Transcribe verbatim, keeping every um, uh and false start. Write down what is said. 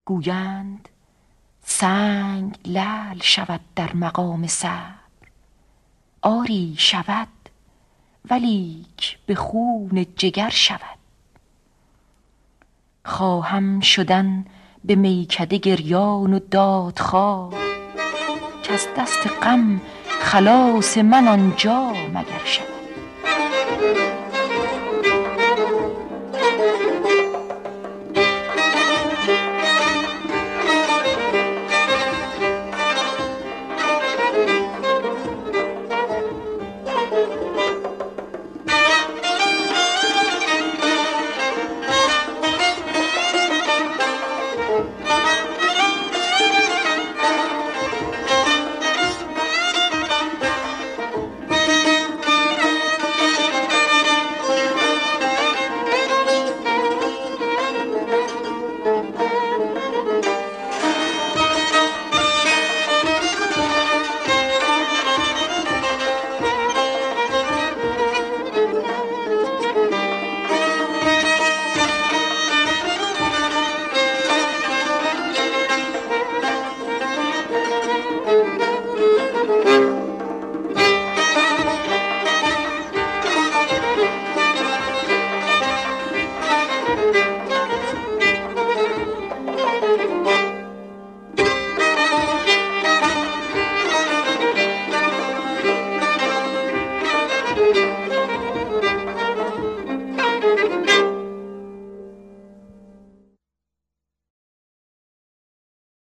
گویند سنگ لعل شود در مقام صبر. آری شود، ولیک به خون جگر شود. خواهم شدن به میکده گریان و دادخواه، که از دست غم خلاص من آنجا مگر شود.